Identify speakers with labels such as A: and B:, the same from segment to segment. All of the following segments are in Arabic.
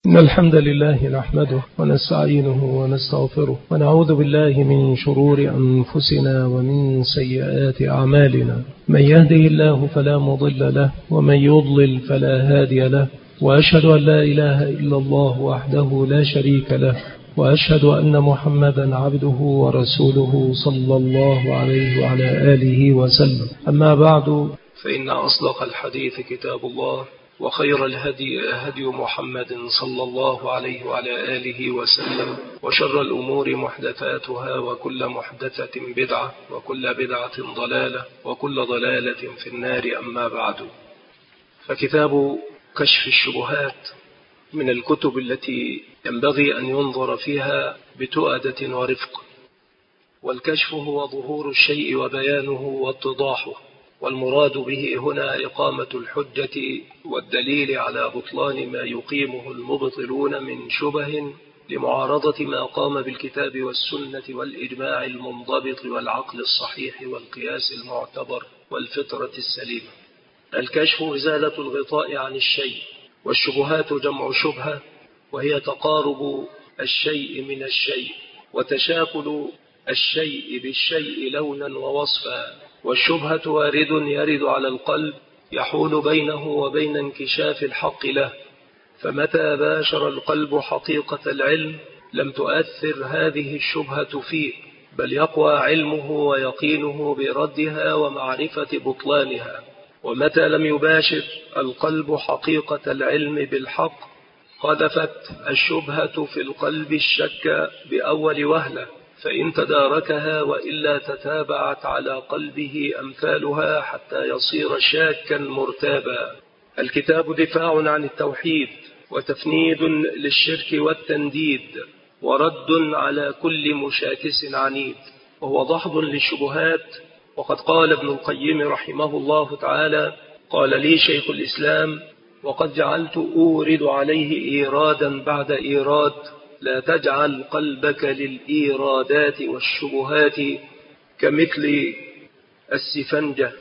A: إن الحمد لله نحمده ونستعينه ونستغفره ونعوذ بالله من شرور أنفسنا ومن سيئات أعمالنا. من يهده الله فلا مضل له ومن يضلل فلا هادي له، وأشهد أن لا إله إلا الله وحده لا شريك له، وأشهد أن محمدا عبده ورسوله صلى الله عليه وعلى آله وسلم. أما بعد، فإن أصدق الحديث كتاب الله، وخير الهدي هدي محمد صلى الله عليه وعلى آله وسلم، وشر الأمور محدثاتها، وكل محدثة بدعة، وكل بدعة ضلالة، وكل ضلالة في النار. أما بعد، فكتاب كشف الشبهات من الكتب التي ينبغي أن ينظر فيها بتؤدة ورفق. والكشف هو ظهور الشيء وبيانه واتضاحه، والمراد به هنا إقامة الحجة والدليل على بطلان ما يقيمه المبطلون من شبه لمعارضة ما قام بالكتاب والسنة والإجماع المنضبط والعقل الصحيح والقياس المعتبر والفطرة السليمة. الكشف إزالة الغطاء عن الشيء، والشبهات جمع شبهة، وهي تقارب الشيء من الشيء وتشاكل الشيء بالشيء لونا ووصفا. والشبهة وارد يرد على القلب يحول بينه وبين انكشاف الحق له، فمتى باشر القلب حقيقة العلم لم تؤثر هذه الشبهة فيه، بل يقوى علمه ويقينه بردها ومعرفة بطلانها. ومتى لم يباشر القلب حقيقة العلم بالحق قذفت الشبهة في القلب الشك بأول وهلة، فإن تداركها وإلا تتابعت على قلبه أمثالها حتى يصير شاكا مرتابا. الكتاب دفاع عن التوحيد، وتفنيد للشرك والتنديد، ورد على كل مشاكس عنيد، وهو دحض للشبهات. وقد قال ابن القيم رحمه الله تعالى: قال لي شيخ الإسلام: وقد جعلت أورد عليه إيرادا بعد إيراد، لا تجعل قلبك للإيرادات والشبهات كمثل السفنجة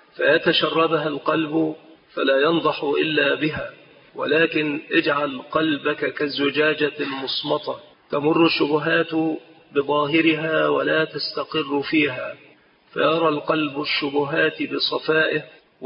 A: فيتشربها القلب فلا ينضح إلا بها، ولكن اجعل قلبك كالزجاجة المصمطة، تمر الشبهات بظاهرها ولا تستقر فيها، فيرى القلب الشبهات بصفائه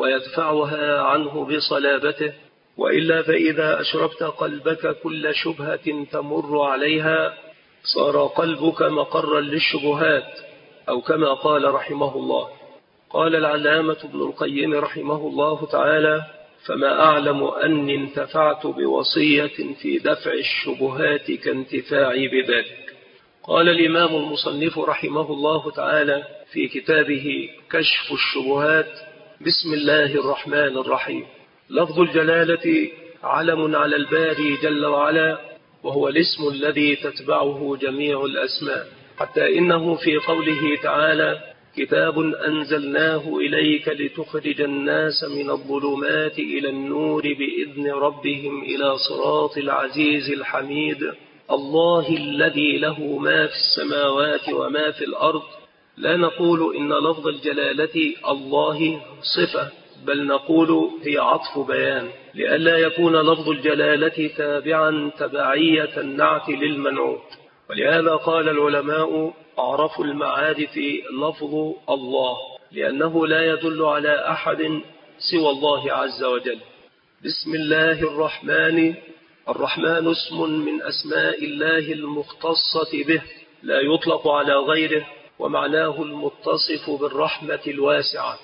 A: ويدفعها عنه بصلابته. وإلا فإذا أشربت قلبك كل شبهة تمر عليها صار قلبك مقرا للشبهات، أو كما قال رحمه الله. قال العلامة ابن القيم رحمه الله تعالى: فما أعلم أني انتفعت بوصية في دفع الشبهات كانتفاعي بذلك. قال الإمام المصنف رحمه الله تعالى في كتابه كشف الشبهات: بسم الله الرحمن الرحيم. لفظ الجلالة علم على الباري جل وعلا، وهو الاسم الذي تتبعه جميع الأسماء، حتى إنه في قوله تعالى: كتاب أنزلناه إليك لتخرج الناس من الظلمات إلى النور بإذن ربهم إلى صراط العزيز الحميد، الله الذي له ما في السماوات وما في الأرض. لا نقول إن لفظ الجلالة الله صفة، بل نقول هي عطف بيان، لئلا يكون لفظ الجلالة تابعا تبعية النعت للمنعوت. ولهذا قال العلماء: أعرف المعارف لفظ الله، لأنه لا يدل على أحد سوى الله عز وجل. بسم الله الرحمن. الرحمن اسم من أسماء الله المختصة به، لا يطلق على غيره، ومعناه المتصف بالرحمة الواسعة.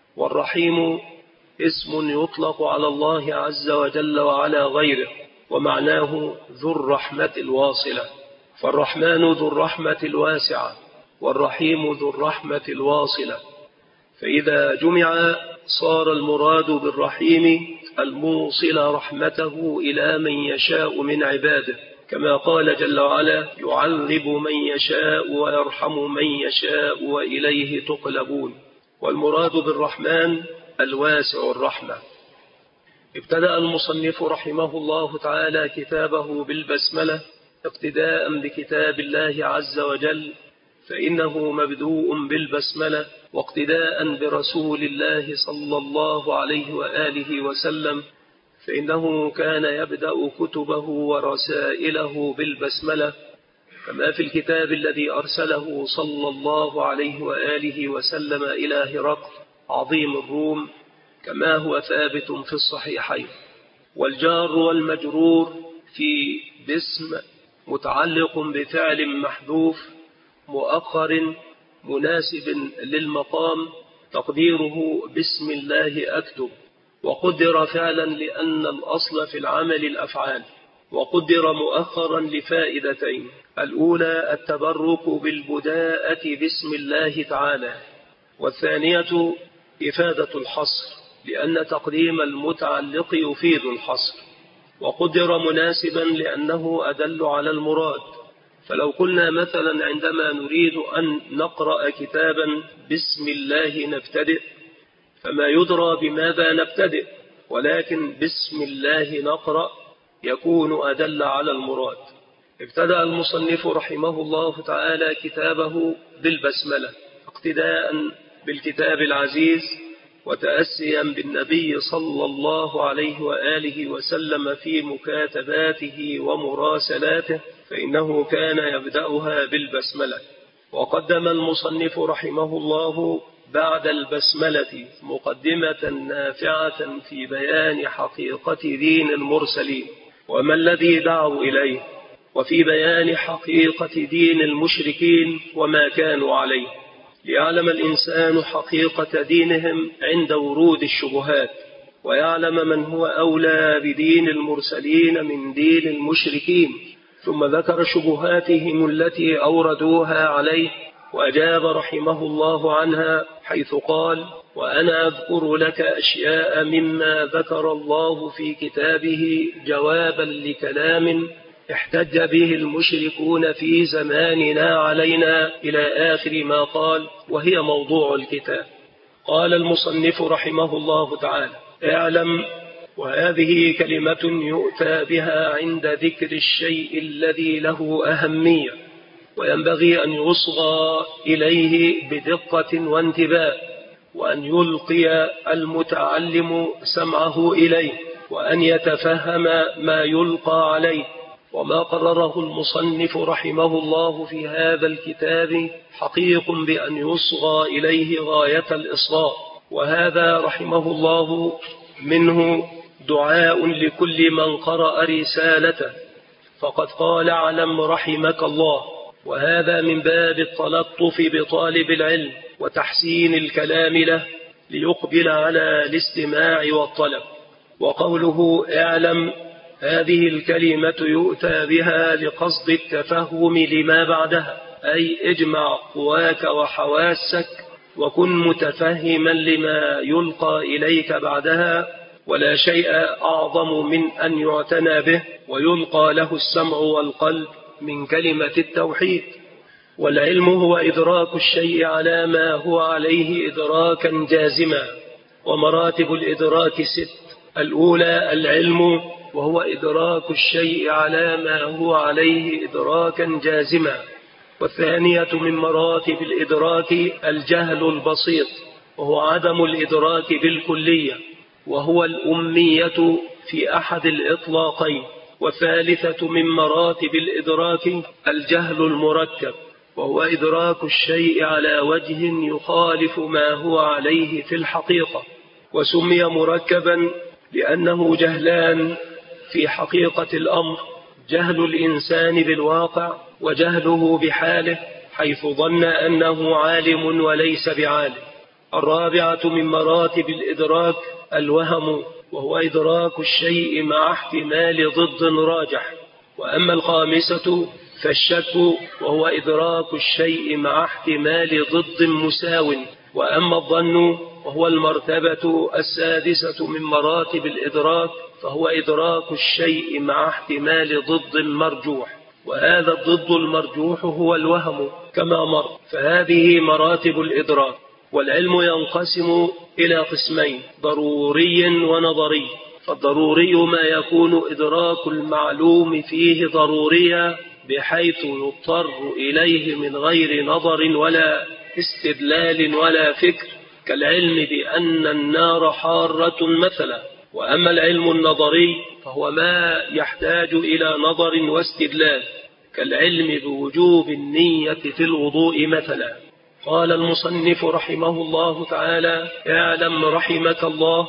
A: والرحيم اسم يطلق على الله عز وجل وعلى غيره، ومعناه ذو الرحمة الواصلة. فالرحمن ذو الرحمة الواسعة، والرحيم ذو الرحمة الواصلة. فإذا جمع صار المراد بالرحيم الموصل رحمته إلى من يشاء من عباده، كما قال جل وعلا: يعذب من يشاء ويرحم من يشاء وإليه تقلبون. والمراد بالرحمن الواسع الرحمة. ابتدأ المصنف رحمه الله تعالى كتابه بالبسملة اقتداء بكتاب الله عز وجل، فإنه مبدوء بالبسملة، واقتداء برسول الله صلى الله عليه وآله وسلم، فإنه كان يبدأ كتبه ورسائله بالبسملة، كما في الكتاب الذي أرسله صلى الله عليه وآله وسلم إلى هرقل عظيم الروم، كما هو ثابت في الصحيحين. والجار والمجرور في باسم متعلق بفعل محذوف مؤخر مناسب للمقام، تقديره بسم الله أكتب، وقدر فعلا لأن الأصل في العمل الأفعال، وقدر مؤخرا لفائدتين: الأولى التبرك بالبداءة بسم الله تعالى، والثانية إفادة الحصر، لأن تقديم المتعلق يفيد الحصر. وقدر مناسبا لأنه أدل على المراد، فلو قلنا مثلا عندما نريد أن نقرأ كتابا بسم الله نبتدئ، فما يدرى بماذا نبتدئ، ولكن بسم الله نقرأ يكون أدل على المراد. ابتدأ المصنف رحمه الله تعالى كتابه بالبسملة اقتداء بالكتاب العزيز، وتأسيا بالنبي صلى الله عليه وآله وسلم في مكاتباته ومراسلاته، فإنه كان يبدأها بالبسملة. وقدم المصنف رحمه الله بعد البسملة مقدمة نافعة في بيان حقيقة دين المرسلين وما الذي دعوا إليه، وفي بيان حقيقة دين المشركين وما كانوا عليه، ليعلم الإنسان حقيقة دينهم عند ورود الشبهات، ويعلم من هو أولى بدين المرسلين من دين المشركين. ثم ذكر شبهاتهم التي أوردوها عليه، وأجاب رحمه الله عنها حيث قال: وأنا أذكر لك أشياء مما ذكر الله في كتابه جوابا لكلام احتج به المشركون في زماننا علينا، إلى آخر ما قال، وهي موضوع الكتاب. قال المصنف رحمه الله تعالى: اعلم، وهذه كلمة يؤتى بها عند ذكر الشيء الذي له أهمية، وينبغي أن يصغى إليه بدقة وانتباه، وأن يلقي المتعلم سمعه إليه، وأن يتفهم ما يلقى عليه. وما قرره المصنف رحمه الله في هذا الكتاب حقيق بأن يصغى إليه غاية الإصغاء، وهذا رحمه الله منه دعاء لكل من قرأ رسالته، فقد قال: اعلم رحمك الله. وهذا من باب التلطف بطالب العلم وتحسين الكلام له ليقبل على الاستماع والطلب. وقوله اعلم، هذه الكلمة يؤتى بها لقصد التفهم لما بعدها، أي اجمع قواك وحواسك وكن متفهما لما يلقى إليك بعدها، ولا شيء أعظم من أن يعتنى به ويلقى له السمع والقلب من كلمة التوحيد. والعلم هو إدراك الشيء على ما هو عليه إدراكا جازما، ومراتب الإدراك 6: الأولى العلم، وهو إدراك الشيء على ما هو عليه إدراكا جازما. والثانية من مراتب الإدراك الجهل البسيط، وهو عدم الإدراك بالكلية، وهو الأمية في أحد الإطلاقين. والثالثة من مراتب الإدراك الجهل المركب، وهو إدراك الشيء على وجه يخالف ما هو عليه في الحقيقة، وسمي مركبا لأنه جهلان في حقيقة الأمر: جهل الإنسان بالواقع، وجهله بحاله حيث ظن أنه عالم وليس بعالم. الرابعة من مراتب الإدراك الوهم، وهو إدراك الشيء مع احتمال ضد راجح. وأما الخامسة فالشك، وهو إدراك الشيء مع احتمال ضد مساو. وأما الظن وهو المرتبة السادسة من مراتب الإدراك، فهو إدراك الشيء مع احتمال ضد مرجوح، وهذا الضد المرجوح هو الوهم كما مر. فهذه مراتب الإدراك. والعلم ينقسم إلى قسمين: ضروري ونظري. فالضروري ما يكون إدراك المعلوم فيه ضروريا بحيث يضطر إليه من غير نظر ولا استدلال ولا فكر، كالعلم بأن النار حارة مثلا، وأما العلم النظري فهو ما يحتاج إلى نظر واستدلال، كالعلم بوجوب النية في الوضوء مثلا. قال المصنف رحمه الله تعالى: اعلم رحمك الله.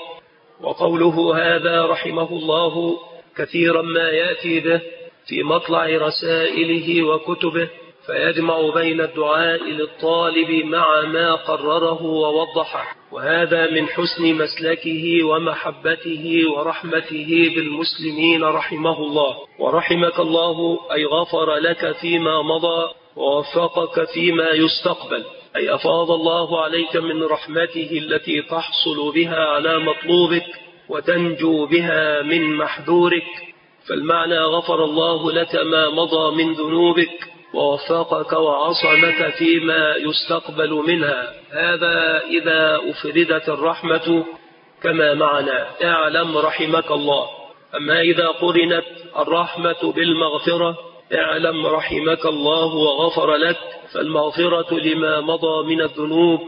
A: وقوله هذا رحمه الله كثيرا ما يأتي به في مطلع رسائله وكتبه، فيجمع بين الدعاء للطالب مع ما قرره ووضحه، وهذا من حسن مسلكه ومحبته ورحمته بالمسلمين رحمه الله. ورحمك الله أي غفر لك فيما مضى ووفقك فيما يستقبل، أي أفاض الله عليك من رحمته التي تحصل بها على مطلوبك وتنجو بها من محذورك. فالمعنى غفر الله لك ما مضى من ذنوبك ووفقك وعصمك فيما يستقبل منها، هذا إذا أفردت الرحمة كما معنا. اعلم رحمك الله. أما إذا قرنت الرحمة بالمغفرة، اعلم رحمك الله وغفر لك، فالمغفرة لما مضى من الذنوب،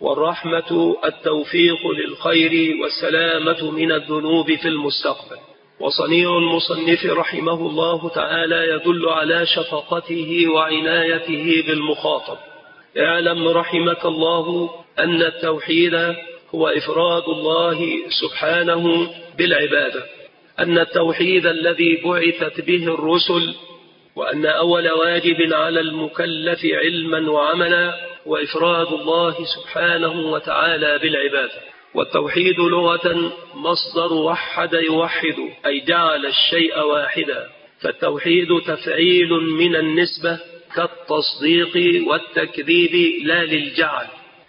A: والرحمة التوفيق للخير والسلامة من الذنوب في المستقبل. وصنيع المصنف رحمه الله تعالى يدل على شفقته وعنايته بالمخاطب. اعلم رحمك الله أن التوحيد هو إفراد الله سبحانه بالعبادة، أن التوحيد الذي بعثت به الرسل، وأن أول واجب على المكلف علما وعملا هو إفراد الله سبحانه وتعالى بالعبادة. والتوحيد لغة مصدر وحد يوحد، أي جعل الشيء واحدا، فالتوحيد تفعيل من النسبة كالتصديق والتكذيب لا للجعل.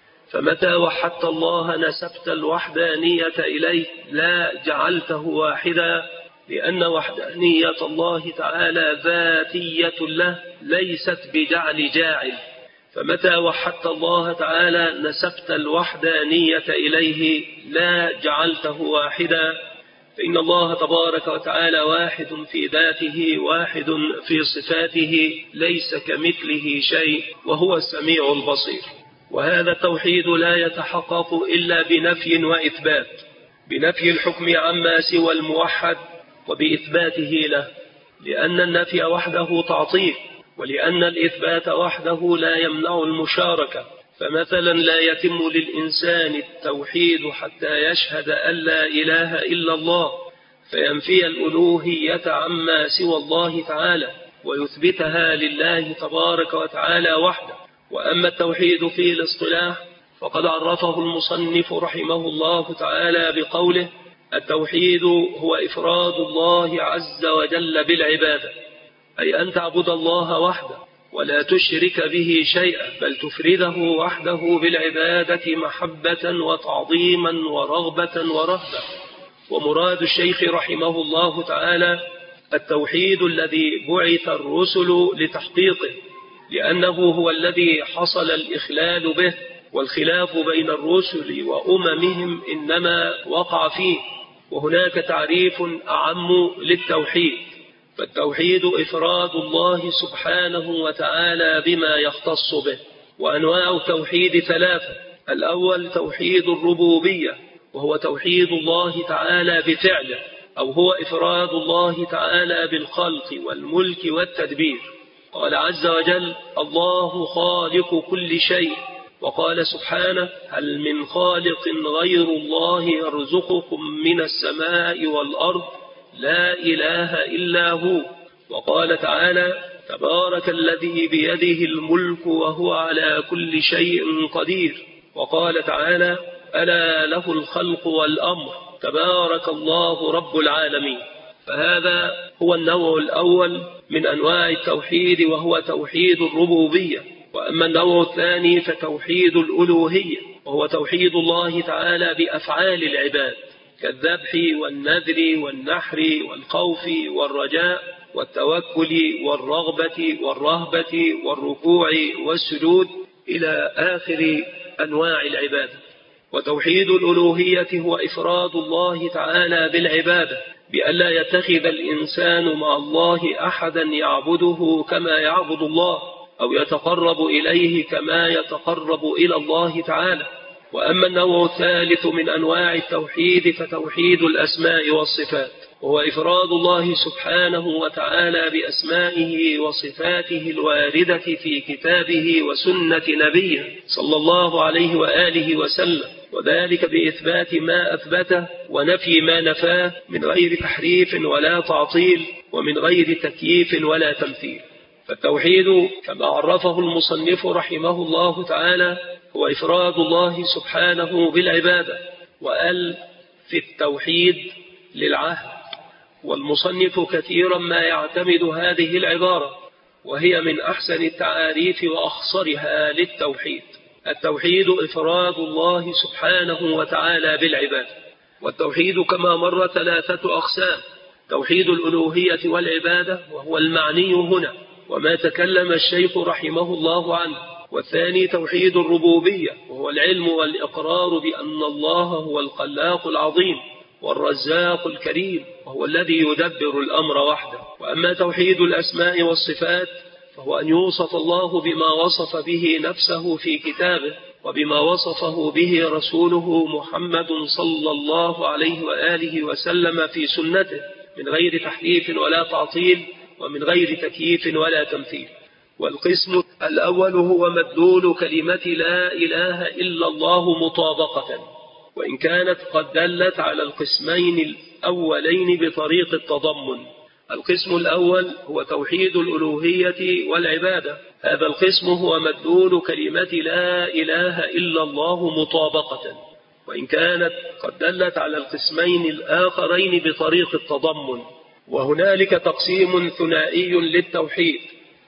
A: فمتى وحدت الله نسبت الوحدانية إليه لا جعلته واحدا، لأن وحدانية الله تعالى ذاتية له ليست بجعل جاعل. فمتى وحدت الله تعالى نسبت الوحدانية إليه لا جعلته واحدا، فإن الله تبارك وتعالى واحد في ذاته، واحد في صفاته، ليس كمثله شيء، وهو السميع البصير. وهذا التوحيد لا يتحقق إلا بنفي وإثبات، بنفي الحكم عما سوى الموحد وبإثباته له، لأن النفي وحده تعطيل، ولأن الإثبات وحده لا يمنع المشاركة. فمثلا لا يتم للإنسان التوحيد حتى يشهد أن لا إله إلا الله، فينفي الألوهية عما سوى الله تعالى ويثبتها لله تبارك وتعالى وحده. وأما التوحيد في الاصطلاح فقد عرفه المصنف رحمه الله تعالى بقوله: التوحيد هو إفراد الله عز وجل بالعبادة، أي أن تعبد الله وحده ولا تشرك به شيئا، بل تفرده وحده بالعبادة محبة وتعظيما ورغبة ورهبة. ومراد الشيخ رحمه الله تعالى التوحيد الذي بعث الرسل لتحقيقه، لأنه هو الذي حصل الإخلال به، والخلاف بين الرسل وأممهم إنما وقع فيه. وهناك تعريف أعم للتوحيد، فالتوحيد إفراد الله سبحانه وتعالى بما يختص به. وأنواع التوحيد ثلاثة: الأول توحيد الربوبية، وهو توحيد الله تعالى بفعله، أو هو إفراد الله تعالى بالخلق والملك والتدبير. قال عز وجل: الله خالق كل شيء. وقال سبحانه: هل من خالق غير الله يرزقكم من السماء والأرض لا إله إلا هو. وقال تعالى: تبارك الذي بيده الملك وهو على كل شيء قدير. وقال تعالى: ألا له الخلق والأمر تبارك الله رب العالمين. فهذا هو النوع الأول من أنواع التوحيد، وهو توحيد الربوبية. وأما النوع الثاني فتوحيد الألوهية، وهو توحيد الله تعالى بأفعال العباد، كالذبح والنذر والنحر والخوف والرجاء والتوكل والرغبة والرهبة والركوع والسجود إلى آخر أنواع العبادة. وتوحيد الألوهية هو إفراد الله تعالى بالعبادة، بألا يتخذ الإنسان مع الله أحدا يعبده كما يعبد الله، أو يتقرب إليه كما يتقرب إلى الله تعالى. وأما النوع الثالث من أنواع التوحيد فتوحيد الأسماء والصفات، وهو إفراد الله سبحانه وتعالى بأسمائه وصفاته الواردة في كتابه وسنة نبيه صلى الله عليه وآله وسلم، وذلك بإثبات ما أثبته ونفي ما نفاه من غير تحريف ولا تعطيل ومن غير تكييف ولا تمثيل. فالتوحيد كما عرفه المصنف رحمه الله تعالى هو إفراد الله سبحانه بالعبادة، وقال في التوحيد للعهد، والمصنف كثيرا ما يعتمد هذه العبارة، وهي من أحسن التعاريف وأخصرها للتوحيد. التوحيد إفراد الله سبحانه وتعالى بالعبادة. والتوحيد كما مر 3 أقسام: توحيد الألوهية والعبادة، وهو المعني هنا وما تكلم الشيخ رحمه الله عنه. والثاني توحيد الربوبية، وهو العلم والإقرار بأن الله هو الخلاق العظيم والرزاق الكريم، وهو الذي يدبر الأمر وحده. وأما توحيد الأسماء والصفات فهو أن يوصف الله بما وصف به نفسه في كتابه، وبما وصفه به رسوله محمد صلى الله عليه وآله وسلم في سنته، من غير تحريف ولا تعطيل ومن غير تكييف ولا تمثيل. والقسم الأول هو مدلول كلمة لا إله إلا الله مطابقة، وإن كانت قد دلت على القسمين الأولين بطريق التضمن. القسم الأول هو توحيد الألوهية والعبادة، هذا القسم هو مدلول كلمة لا إله إلا الله مطابقة، وإن كانت قد دلت على القسمين الآخرين بطريق التضمن. وهنالك تقسيم ثنائي للتوحيد،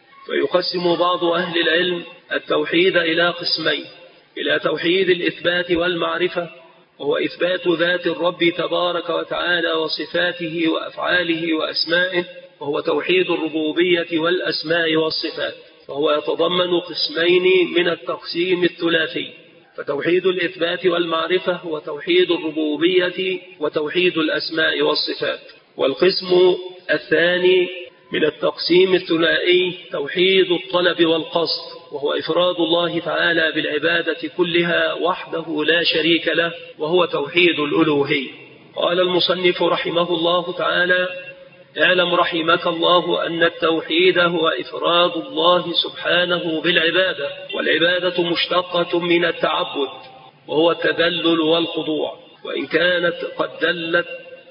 A: فيقسم بعض أهل العلم التوحيد إلى قسمين: إلى توحيد الإثبات والمعرفة، وهو إثبات ذات الرب تبارك وتعالى وصفاته وأفعاله وأسمائه، وهو توحيد الربوبية والأسماء والصفات، وهو يتضمن قسمين من التقسيم الثلاثي. فتوحيد الإثبات والمعرفة هو توحيد الربوبية وتوحيد الأسماء والصفات. والقسم الثاني من التقسيم الثنائي توحيد الطلب والقصد، وهو إفراد الله تعالى بالعبادة كلها وحده لا شريك له، وهو توحيد الألوهية. قال المصنف رحمه الله تعالى: اعلم رحمك الله أن التوحيد هو إفراد الله سبحانه بالعبادة، والعبادة مشتقة من التعبد، وهو التذلل والخضوع، وإن كانت قد دلت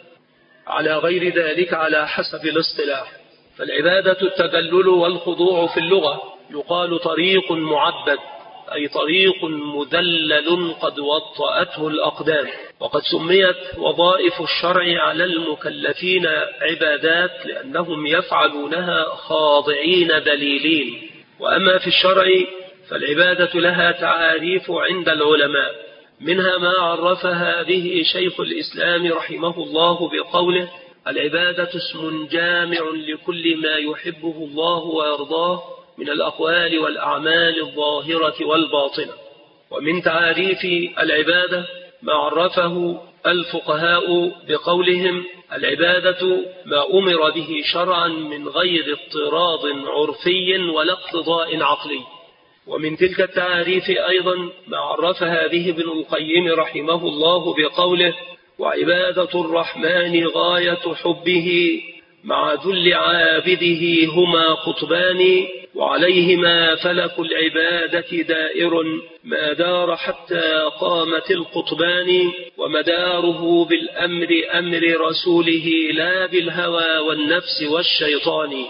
A: على غير ذلك على حسب الاصطلاح. فالعبادة التذلل والخضوع في اللغة يقال طريق معبد، أي طريق مذلل قد وطأته الأقدام. وقد سميت وظائف الشرع على المكلفين عبادات لأنهم يفعلونها خاضعين ذليلين. وأما في الشرع فالعبادة لها تعاريف عند العلماء، منها ما عرفها به شيخ الإسلام رحمه الله بقوله: العبادة اسم جامع لكل ما يحبه الله ويرضاه من الأقوال والأعمال الظاهرة والباطنة. ومن تعاريف العبادة ما عرفه الفقهاء بقولهم: العبادة ما أمر به شرعا من غير اضطراد عرفي ولا اقتضاء عقلي. ومن تلك التعاريف أيضا ما عرفها به ابن القيم رحمه الله بقوله: وعبادة الرحمن غاية حبه مع ذل عابده هما قطبان، وعليهما فلك العبادة دائر ما دار حتى قامت القطبان، ومداره بالأمر أمر رسوله لا بالهوى والنفس والشيطان.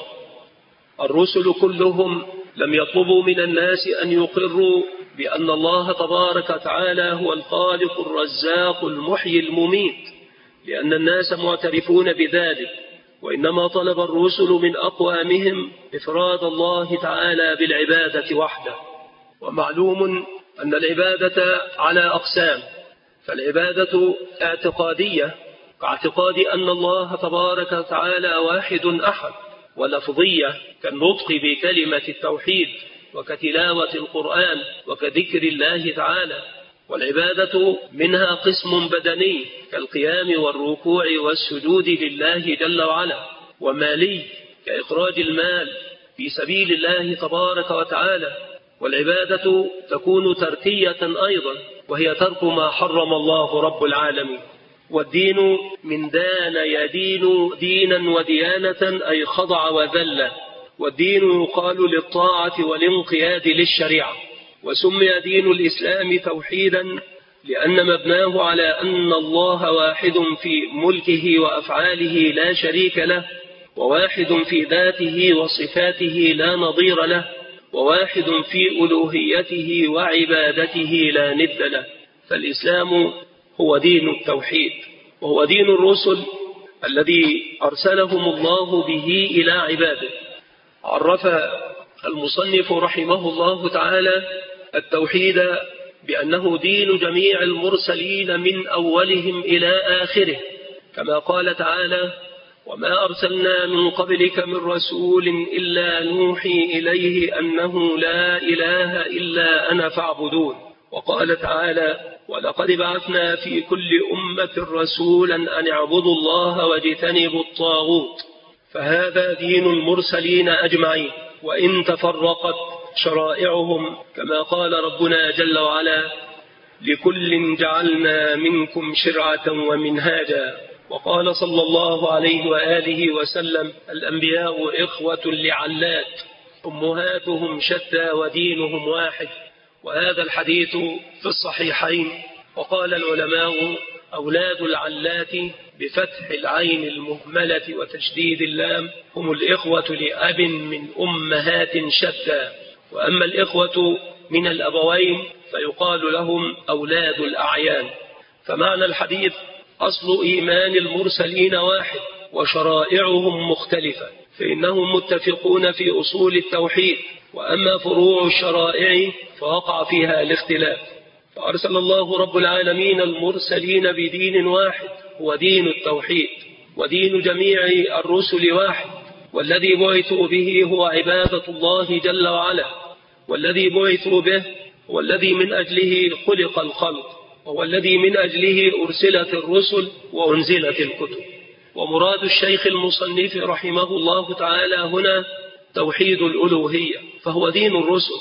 A: الرسل كلهم لم يطلبوا من الناس أن يقروا بأن الله تبارك وتعالى هو الخالق الرزاق المحيي المميت، لأن الناس معترفون بذلك، وإنما طلب الرسل من أقوامهم إفراد الله تعالى بالعبادة وحده. ومعلوم أن العبادة على أقسام: فالعبادة اعتقادية كاعتقاد أن الله تبارك وتعالى واحد أحد، ولفظية كالنطق بكلمة التوحيد وكتلاوة القرآن وكذكر الله تعالى. والعبادة منها قسم بدني كالقيام والركوع والسجود لله جل وعلا، ومالي كإخراج المال في سبيل الله تبارك وتعالى. والعبادة تكون تركية أيضا، وهي ترك ما حرم الله رب العالمين. والدين من دان يدين دينا وديانة، أي خضع وذل. والدين يقال للطاعة والانقياد للشريعة. وسمي دين الإسلام توحيدا لأن مبناه على أن الله واحد في ملكه وأفعاله لا شريك له، وواحد في ذاته وصفاته لا نظير له، وواحد في ألوهيته وعبادته لا ند له. فالإسلام هو دين التوحيد، وهو دين الرسل الذي أرسلهم الله به إلى عباده. عرف المصنف رحمه الله تعالى التوحيد بأنه دين جميع المرسلين من أولهم إلى آخره، كما قال تعالى: وما أرسلنا من قبلك من رسول إلا نوحي إليه أنه لا إله إلا أنا فاعبدون. وقال تعالى: ولقد بعثنا في كل أمة رسولا أن اعبدوا الله واجتنبوا الطاغوت. فهذا دين المرسلين أجمعين، وإن تفرقت شرائعهم كما قال ربنا جل وعلا: لكل جعلنا منكم شرعة ومنهاجا. وقال صلى الله عليه وآله وسلم: الأنبياء إخوة لعلات، أمهاتهم شتى ودينهم واحد. وهذا الحديث في الصحيحين. وقال العلماء: أولاد العلات بفتح العين المهملة وتشديد اللام هم الإخوة لأب من أمهات شتى. وأما الإخوة من الأبوين فيقال لهم أولاد الأعيان. فمعنى الحديث: أصل إيمان المرسلين واحد وشرائعهم مختلفة، فإنهم متفقون في أصول التوحيد، وأما فروع الشرائع فوقع فيها الاختلاف. فأرسل الله رب العالمين المرسلين بدين واحد هو دين التوحيد، ودين جميع الرسل واحد، والذي بعثوا به هو عبادة الله جل وعلا، والذي بعثوا به هو الذي من أجله خلق الخلق، وهو الذي من أجله أرسلت الرسل وأنزلت الكتب. ومراد الشيخ المصنف رحمه الله تعالى هنا توحيد الألوهية، فهو دين الرسل،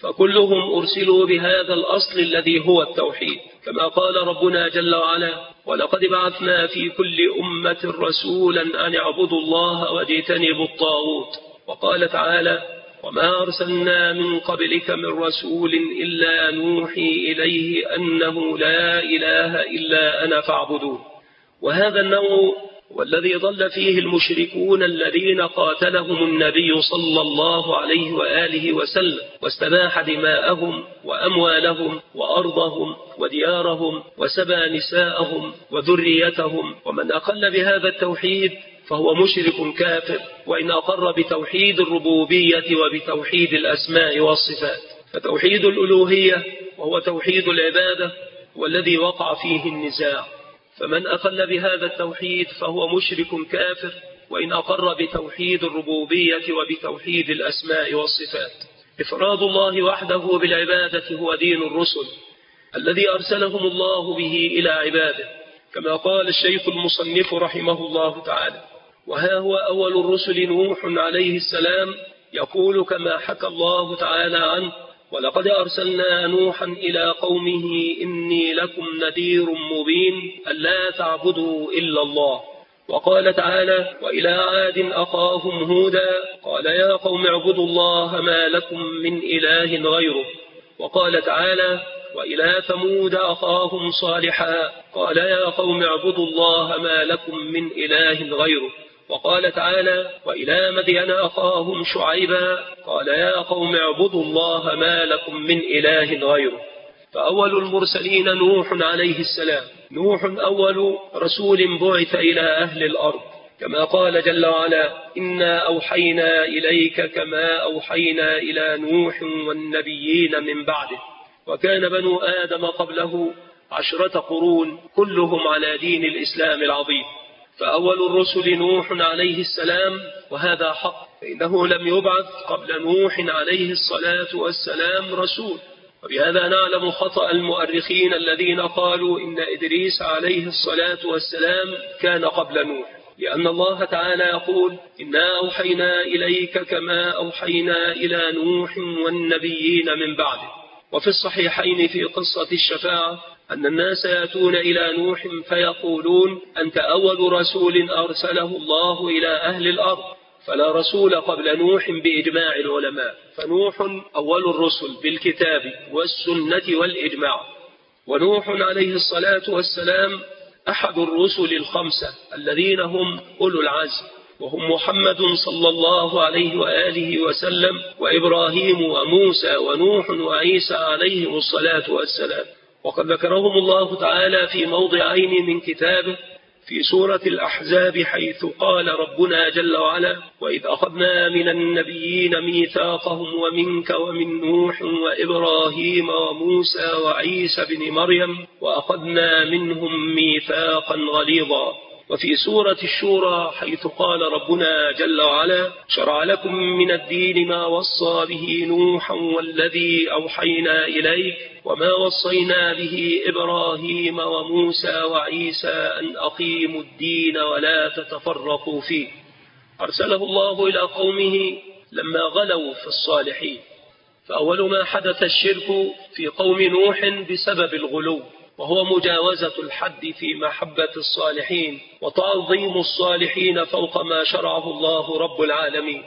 A: فكلهم أرسلوا بهذا الأصل الذي هو التوحيد، كما قال ربنا جل وعلا: ولقد بعثنا في كل أمة رسولا أن اعبدوا الله واجتنبوا الطاغوت. وقال تعالى: وما أرسلنا من قبلك من رسول إلا نوحي إليه أنه لا إله إلا أنا فاعبدون. وهذا النوع والذي ضل فيه المشركون الذين قاتلهم النبي صلى الله عليه وآله وسلم، واستباح دماءهم وأموالهم وأرضهم وديارهم وسبى نساءهم وذريتهم. ومن أقل بهذا التوحيد فهو مشرك كافر، وإن أقر بتوحيد الربوبية وبتوحيد الأسماء والصفات. فتوحيد الألوهية وهو توحيد العبادة والذي وقع فيه النزاع، فمن أقل بهذا التوحيد فهو مشرك كافر، وإن أقر بتوحيد الربوبية وبتوحيد الأسماء والصفات. إفراد الله وحده بالعبادة هو دين الرسل الذي أرسلهم الله به إلى عباده، كما قال الشيخ المصنف رحمه الله تعالى: وها هو أول الرسل نوح عليه السلام يقول كما حكى الله تعالى عنه: ولقد أرسلنا نوحا إلى قومه إني لكم نذير مبين ألا تعبدوا إلا الله. وقال تعالى: وإلى عاد أخاهم هودا قال يا قوم اعبدوا الله ما لكم من إله غيره. وقال تعالى: وإلى ثمود أخاهم صالحا قال يا قوم اعبدوا الله ما لكم من إله غيره. وقال تعالى: وإلى مدين أخاهم شعيبا قال يا قوم اعبدوا الله ما لكم من إله غيره. فأول المرسلين نوح عليه السلام. نوح أول رسول بعث إلى أهل الأرض، كما قال جل وعلا: إنا أوحينا إليك كما أوحينا إلى نوح والنبيين من بعده. وكان بنو آدم قبله 10 قرون كلهم على دين الإسلام العظيم. فأول الرسل نوح عليه السلام، وهذا حق، فإنه لم يبعث قبل نوح عليه الصلاة والسلام رسول. وبهذا نعلم خطأ المؤرخين الذين قالوا إن إدريس عليه الصلاة والسلام كان قبل نوح، لأن الله تعالى يقول: إنا أوحينا إليك كما أوحينا إلى نوح والنبيين من بعده. وفي الصحيحين في قصة الشفاعة أن الناس يأتون إلى نوح فيقولون أنت أول رسول أرسله الله إلى أهل الأرض، فلا رسول قبل نوح بإجماع العلماء، فنوح أول الرسل بالكتاب والسنة والإجماع. ونوح عليه الصلاة والسلام أحد الرسل الخمسة الذين هم أولو العزم، وهم محمد صلى الله عليه وآله وسلم وإبراهيم وموسى ونوح وعيسى عليهم الصلاة والسلام. وقد ذكرهم الله تعالى في موضعين من كتابه في سورة الأحزاب، حيث قال ربنا جل وعلا: وإذ أخذنا من النبيين ميثاقهم ومنك ومن نوح وإبراهيم وموسى وعيسى بن مريم وأخذنا منهم ميثاقا غليظا. وفي سورة الشورى حيث قال ربنا جل وعلا: شرع لكم من الدين ما وصى به نوحا والذي أوحينا إليك وما وصينا به إبراهيم وموسى وعيسى أن أقيموا الدين ولا تتفرقوا فيه. أرسله الله إلى قومه لما غلوا في الصالحين، فأول ما حدث الشرك في قوم نوح بسبب الغلو، وهو مجاوزة الحد في محبة الصالحين وتعظيم الصالحين فوق ما شرعه الله رب العالمين.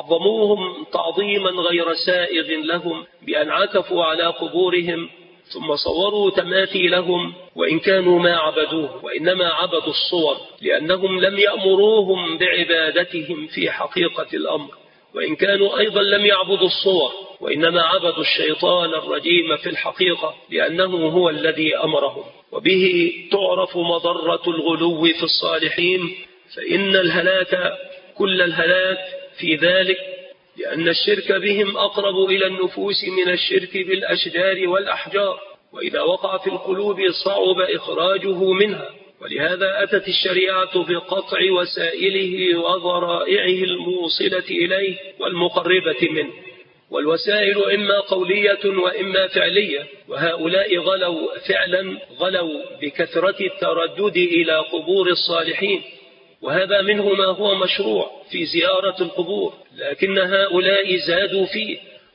A: عظموهم تعظيما غير سائغ لهم بأن عكفوا على قبورهم ثم صوروا تماثيلهم، وإن كانوا ما عبدوه وإنما عبدوا الصور، لأنهم لم يأمروهم بعبادتهم في حقيقة الأمر، وإن كانوا أيضا لم يعبدوا الصور وإنما عبدوا الشيطان الرجيم في الحقيقة، لأنه هو الذي أمرهم. وبه تعرف مضرة الغلو في الصالحين، فإن الهلاك كل الهلاك في ذلك، لأن الشرك بهم أقرب إلى النفوس من الشرك بالأشجار والأحجار، وإذا وقع في القلوب صعب إخراجه منها. ولهذا أتت الشريعة بقطع وسائله وذرائعه الموصلة إليه والمقربة منه، والوسائل إما قولية وإما فعلية، وهؤلاء غلوا فعلا، غلوا بكثرة التردد إلى قبور الصالحين، وهذا منه ما هو مشروع في زيارة القبور، لكن هؤلاء زادوا فيه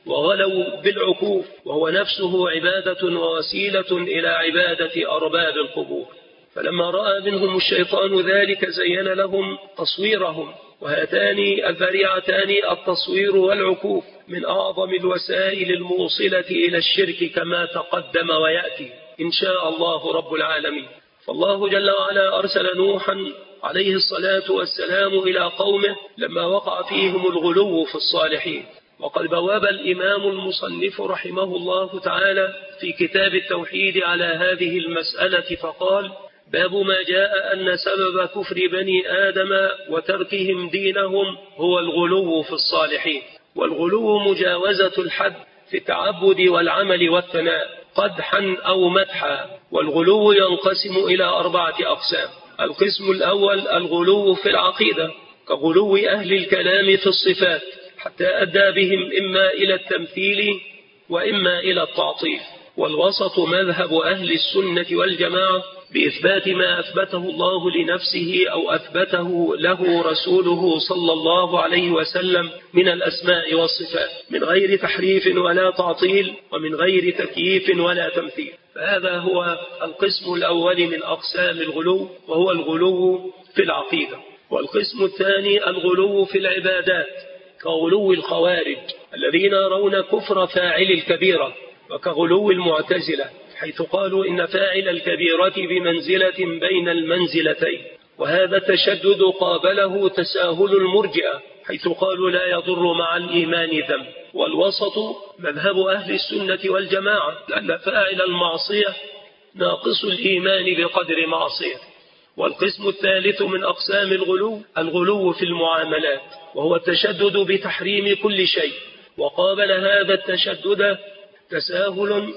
A: وغلوا بالعكوف، وهو نفسه عبادة ووسيلة إلى عبادة أرباب القبور. فلما رأى منهم الشيطان ذلك زين لهم تصويرهم، وهاتان الذريعتان التصوير والعكوف من أعظم الوسائل الموصلة إلى الشرك كما تقدم ويأتي إن شاء الله رب العالمين. فالله جل وعلا أرسل نوحا عليه الصلاة والسلام إلى قومه لما وقع فيهم الغلو في الصالحين. وقد بواب الإمام المصنف رحمه الله تعالى في كتاب التوحيد على هذه المسألة فقال: باب ما جاء أن سبب كفر بني آدم وتركهم دينهم هو الغلو في الصالحين. والغلو مجاوزة الحد في التعبد والعمل والثناء قدحا أو مدحا. والغلو ينقسم إلى 4 أقسام. القسم الأول الغلو في العقيدة، كغلو أهل الكلام في الصفات، حتى أدى بهم إما إلى التمثيل وإما إلى التعطيل. والوسط مذهب أهل السنة والجماعة بإثبات ما أثبته الله لنفسه أو أثبته له رسوله صلى الله عليه وسلم من الأسماء والصفات، من غير تحريف ولا تعطيل، ومن غير تكييف ولا تمثيل. فهذا هو القسم الأول من أقسام الغلو، وهو الغلو في العقيدة. والقسم الثاني الغلو في العبادات، كغلو الخوارج الذين يرون كفر فاعل الكبيرة، وكغلو المعتزلة حيث قالوا إن فاعل الكبيرة بمنزلة بين المنزلتين. وهذا التشدد قابله تساهل المرجئة حيث قالوا لا يضر مع الإيمان ذنب. والوسط مذهب أهل السنة والجماعة، لأن فاعل المعصية ناقص الإيمان بقدر معصية. والقسم الثالث من أقسام الغلو الغلو في المعاملات، وهو التشدد بتحريم كل شيء، وقابل هذا التشدد تساهل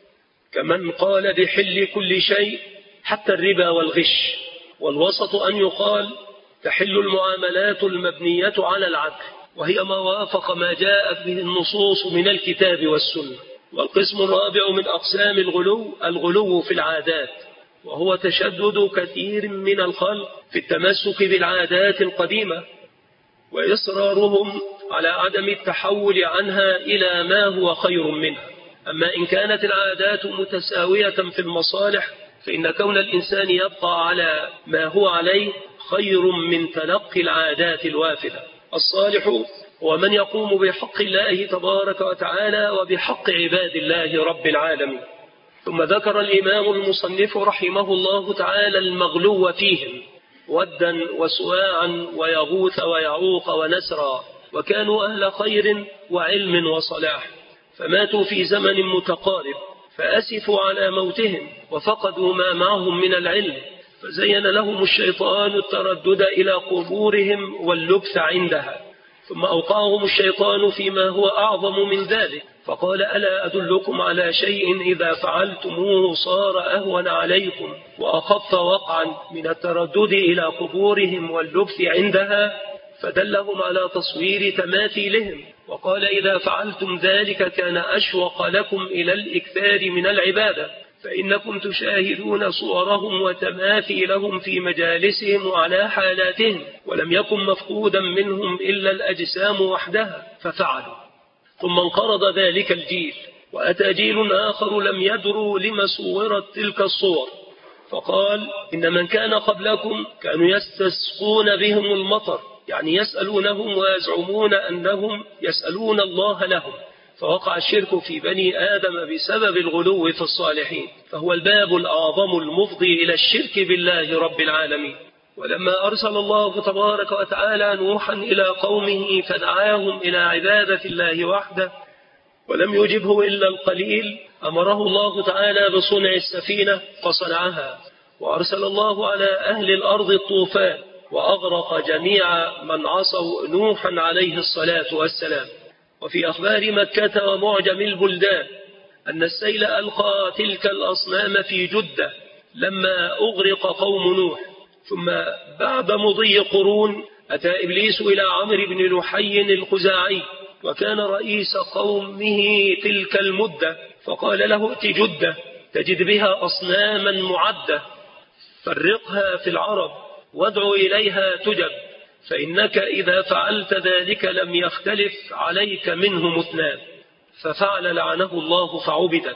A: كمن قال بحل كل شيء حتى الربا والغش. والوسط أن يقال تحل المعاملات المبنية على العدل، وهي ما وافق ما جاءت به النصوص من الكتاب والسنة. والقسم الرابع من أقسام الغلو الغلو في العادات، وهو تشدد كثير من الخلق في التمسك بالعادات القديمة وإصرارهم على عدم التحول عنها إلى ما هو خير منها. أما إن كانت العادات متساوية في المصالح فإن كون الإنسان يبقى على ما هو عليه خير من تلقي العادات الوافدة. الصالح هو من يقوم بحق الله تبارك وتعالى وبحق عباد الله رب العالمين. ثم ذكر الإمام المصنف رحمه الله تعالى المغلو فيهم ودا وسواعا ويغوث ويعوق ونسرا، وكانوا أهل خير وعلم وصلاح، فماتوا في زمن متقارب، فأسفوا على موتهم وفقدوا ما معهم من العلم، فزين لهم الشيطان التردد إلى قبورهم واللبث عندها، ثم أوقعهم الشيطان فيما هو أعظم من ذلك، فقال: ألا أدلكم على شيء إذا فعلتموه صار أهون عليكم وأخف وقعا من التردد إلى قبورهم واللبث عندها، فدلهم على تصوير تماثيلهم، وقال: إذا فعلتم ذلك كان أشوق لكم إلى الإكثار من العبادة، فإنكم تشاهدون صورهم وتماثيلهم في مجالسهم وعلى حالاتهم، ولم يكن مفقودا منهم إلا الأجسام وحدها، ففعلوا. ثم انقرض ذلك الجيل، وأتى جيل آخر لم يدروا لما صورت تلك الصور، فقال: إن من كان قبلكم كانوا يستسقون بهم المطر، يعني يسألونهم ويزعمون أنهم يسألون الله لهم، فوقع الشرك في بني آدم بسبب الغلو في الصالحين، فهو الباب الأعظم المفضي إلى الشرك بالله رب العالمين. ولما أرسل الله تبارك وتعالى نوحا إلى قومه فدعاهم إلى عبادة الله وحده ولم يجبه إلا القليل، أمره الله تعالى بصنع السفينة فصنعها، وأرسل الله على أهل الأرض الطوفان وأغرق جميع من عصوا نوحا عليه الصلاة والسلام. وفي أخبار مكة ومعجم البلدان أن السيل ألقى تلك الأصنام في جدة لما أغرق قوم نوح. ثم بعد مضي قرون أتى إبليس إلى عمرو بن لحي الخزاعي، وكان رئيس قومه تلك المدة، فقال له: ائت جدة تجد بها أصناما معدة، فرقها في العرب وادعو إليها تجب، فإنك إذا فعلت ذلك لم يختلف عليك منهم اثنان. ففعل لعنه الله فعبدت.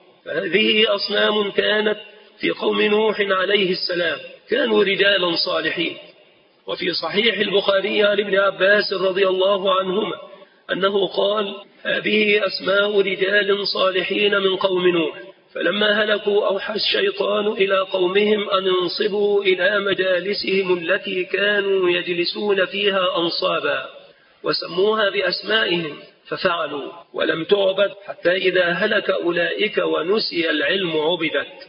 A: فهذه أصنام كانت في قوم نوح عليه السلام، كانوا رجالا صالحين. وفي صحيح البخاري عن ابن عباس رضي الله عنهما أنه قال: هذه أسماء رجال صالحين من قوم نوح، فلما هلكوا أوحى الشيطان إلى قومهم أن انصبوا إلى مجالسهم التي كانوا يجلسون فيها أنصابا، وسموها بأسمائهم، ففعلوا ولم تعبد حتى إذا هلك أولئك ونسي العلم عبدت.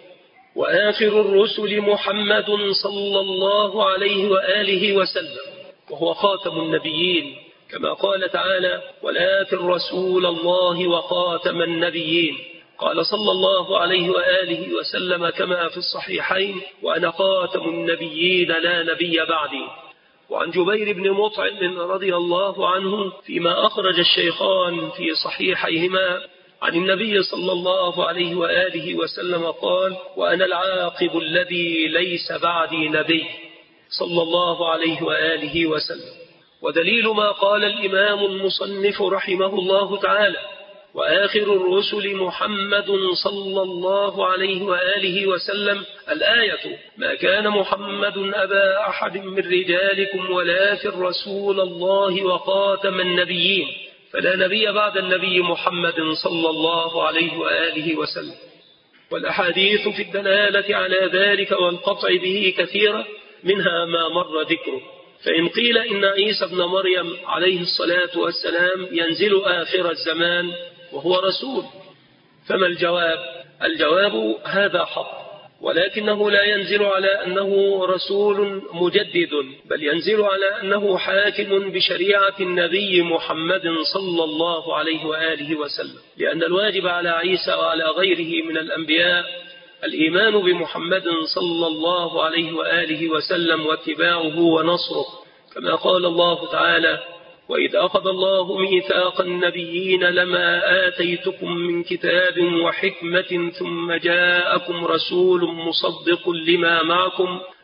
A: وآخر الرسل محمد صلى الله عليه وآله وسلم، وهو خاتم النبيين، كما قال تعالى: والآخر رسول الله وخاتم النبيين. قال صلى الله عليه وآله وسلم كما في الصحيحين: وأنا خاتم النبيين لا نبي بعدي. وعن جبير بن مطعم رضي الله عنه فيما أخرج الشيخان في صحيحيهما عن النبي صلى الله عليه وآله وسلم قال: وأنا العاقب الذي ليس بعدي نبي، صلى الله عليه وآله وسلم. ودليل ما قال الإمام المصنف رحمه الله تعالى: وآخر الرسل محمد صلى الله عليه وآله وسلم، الآية: ما كان محمد أبا أحد من رجالكم ولكن رسول الله وخاتم النبيين، فلا نبي بعد النبي محمد صلى الله عليه وآله وسلم. والأحاديث في الدلالة على ذلك والقطع به كثيرة، منها ما مر ذكره. فإن قيل إن عيسى ابن مريم عليه الصلاة والسلام ينزل آخر الزمان وهو رسول، فما الجواب؟ الجواب: هذا حق، ولكنه لا ينزل على أنه رسول مجدد، بل ينزل على أنه حاكم بشريعة النبي محمد صلى الله عليه وآله وسلم، لأن الواجب على عيسى وعلى غيره من الأنبياء الإيمان بمحمد صلى الله عليه وآله وسلم واتباعه ونصره، كما قال الله تعالى: وإذ أخذ الله ميثاق النبيين لما آتيتكم من كتاب وحكمة ثم جاءكم رسول مصدق لما معكم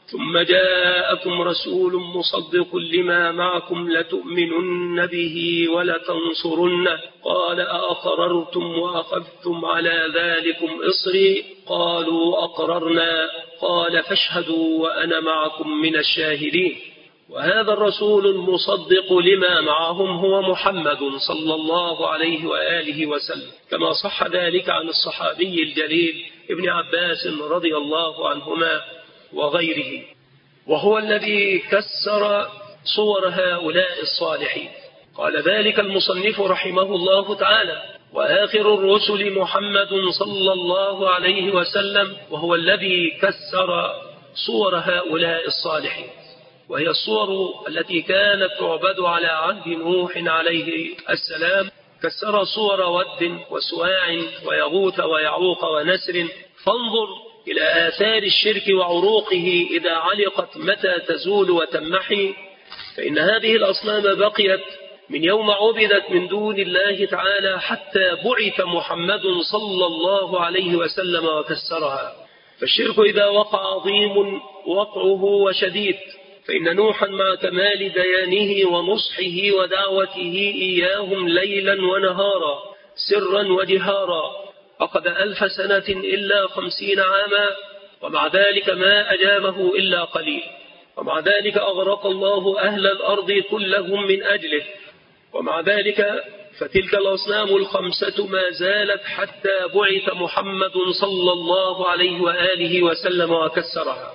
A: ثم جاءكم رسول مصدق لما معكم لتؤمنن به ولتنصرنه قال أأقررتم وأخذتم على ذلكم إصري قالوا أقررنا قال فاشهدوا وأنا معكم من الشاهدين. وهذا الرسول المصدق لما معهم هو محمد صلى الله عليه وآله وسلم، كما صح ذلك عن الصحابي الجليل ابن عباس رضي الله عنهما وغيره، وهو الذي كسر صور هؤلاء الصالحين. قال ذلك المصنف رحمه الله تعالى: وآخر الرسل محمد صلى الله عليه وسلم، وهو الذي كسر صور هؤلاء الصالحين، وهي الصور التي كانت تعبد على عهد نوح عليه السلام. كسر صور ود وسواع ويغوث ويعوق ونسر، فانظر إلى آثار الشرك وعروقه إذا علقت متى تزول وتمحي، فإن هذه الأصنام بقيت من يوم عبدت من دون الله تعالى حتى بعث محمد صلى الله عليه وسلم وكسرها. فالشرك إذا وقع عظيم وقعه وشديد، فإن نوحا مع كمال ديانه ونصحه ودعوته إياهم ليلا ونهارا سرا وجهارا أخذ 1000 سنة إلا 50 عاما، ومع ذلك ما أجابه إلا قليل، ومع ذلك أغرق الله أهل الأرض كلهم من أجله، ومع ذلك فتلك الأصنام 5 ما زالت حتى بعث محمد صلى الله عليه وآله وسلم وكسرها.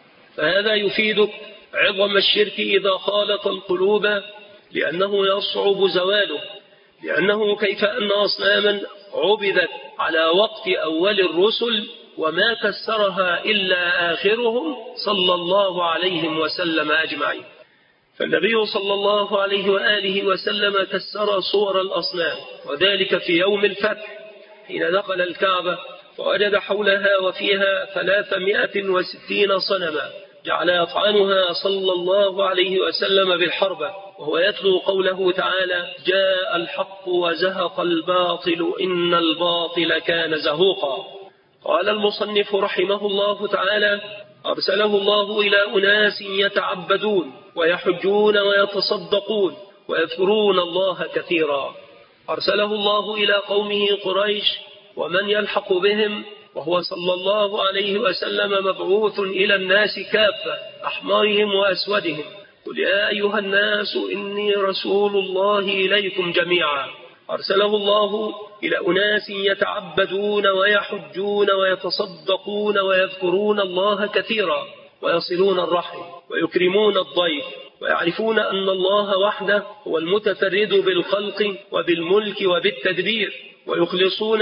A: فهذا يفيدك عظم الشرك إذا خالط القلوب، لأنه يصعب زواله، لأنه كيف أن أصناما عبدت على وقت أول الرسل وما كسرها إلا آخرهم صلى الله عليه وسلم أجمعين. فالنبي صلى الله عليه وآله وسلم كسر صور الأصنام، وذلك في يوم الفتح حين دخل الكعبة فوجد حولها وفيها 360 صنما جعل يطعنها صلى الله عليه وسلم بالحربة، وهو يتلو قوله تعالى: جاء الحق وزهق الباطل إن الباطل كان زهوقا. قال المصنف رحمه الله تعالى: أرسله الله إلى أناس يتعبدون ويحجون ويتصدقون ويذكرون الله كثيرا. أرسله الله إلى قومه قريش ومن يلحق بهم، وهو صلى الله عليه وسلم مبعوث إلى الناس كافة أحمرهم وأسودهم. قل يا أيها الناس إني رسول الله إليكم جميعا. أرسله الله إلى أناس يتعبدون ويحجون ويتصدقون ويذكرون الله كثيرا ويصلون الرحم ويكرمون الضيف ويعرفون أن الله وحده هو المتفرد بالخلق وبالملك وبالتدبير ويخلصون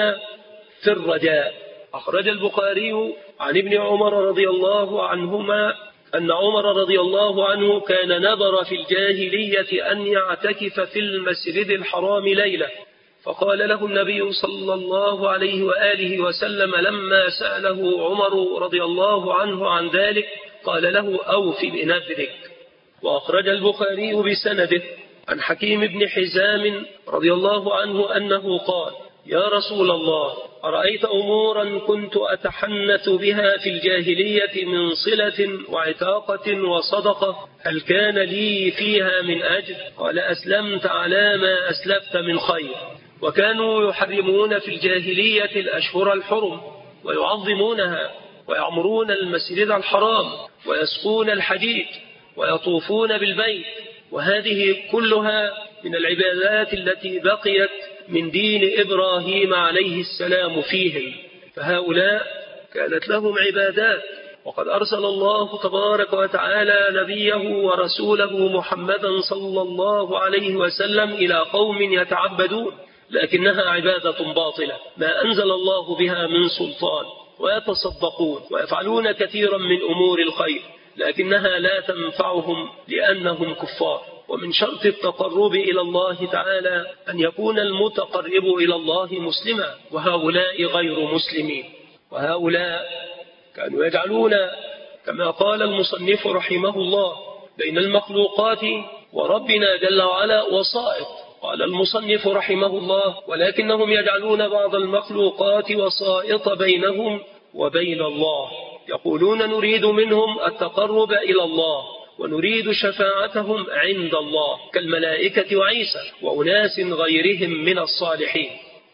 A: في الرجاء. أخرج البخاري عن ابن عمر رضي الله عنهما أن عمر رضي الله عنه كان نذر في الجاهلية أن يعتكف في المسجد الحرام ليلة، فقال له النبي صلى الله عليه وآله وسلم لما سأله عمر رضي الله عنه عن ذلك قال له: أوف بنذرك. وأخرج البخاري بسنده عن حكيم بن حزام رضي الله عنه أنه قال: يا رسول الله، أرأيت أمورا كنت أتحنث بها في الجاهلية من صلة وعتاقة وصدقة، هل كان لي فيها من أجر؟ قال: أسلمت على ما أسلفت من خير. وكانوا يحرمون في الجاهلية الأشهر الحرم ويعظمونها ويعمرون المسجد الحرام ويسقون الحجيج ويطوفون بالبيت، وهذه كلها من العبادات التي بقيت من دين إبراهيم عليه السلام فيهم. فهؤلاء كانت لهم عبادات، وقد أرسل الله تبارك وتعالى نبيه ورسوله محمدا صلى الله عليه وسلم إلى قوم يتعبدون، لكنها عبادة باطلة ما أنزل الله بها من سلطان، ويتصدقون ويفعلون كثيرا من أمور الخير، لكنها لا تنفعهم لأنهم كفار. ومن شرط التقرب إلى الله تعالى أن يكون المتقرب إلى الله مسلما، وهؤلاء غير مسلمين. وهؤلاء كانوا يجعلون كما قال المصنف رحمه الله بين المخلوقات وربنا جل وعلا وسائط. قال المصنف رحمه الله: ولكنهم يجعلون بعض المخلوقات وسائط بينهم وبين الله، يقولون نريد منهم التقرب إلى الله ونريد شفاعتهم عند الله كالملائكة وعيسى وأناس غيرهم من الصالحين.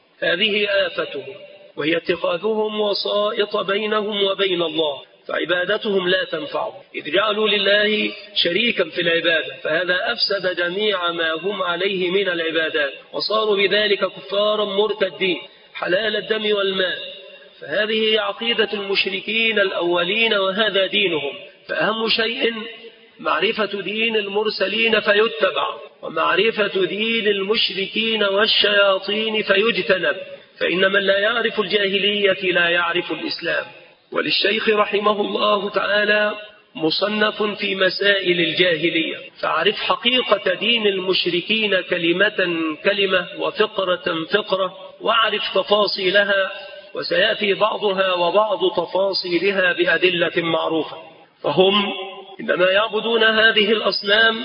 A: هذه آفتهم، وهي اتخاذهم وسائط بينهم وبين الله، فعبادتهم لا تنفع إذ جعلوا لله شريكا في العبادة، فهذا أفسد جميع ما هم عليه من العبادات، وصاروا بذلك كفارا مرتدين حلال الدم والمال. فهذه هي عقيدة المشركين الأولين وهذا دينهم. فأهم شيء معرفة دين المرسلين فيتبع، ومعرفة دين المشركين والشياطين فيجتنب، فإن من لا يعرف الجاهلية لا يعرف الإسلام. وللشيخ رحمه الله تعالى مصنف في مسائل الجاهلية، فعرف حقيقة دين المشركين كلمة كلمة وفقرة فقرة، واعرف تفاصيلها، وسيأتي بعضها وبعض تفاصيلها بأدلة معروفة. فهم إنما يعبدون هذه الأصنام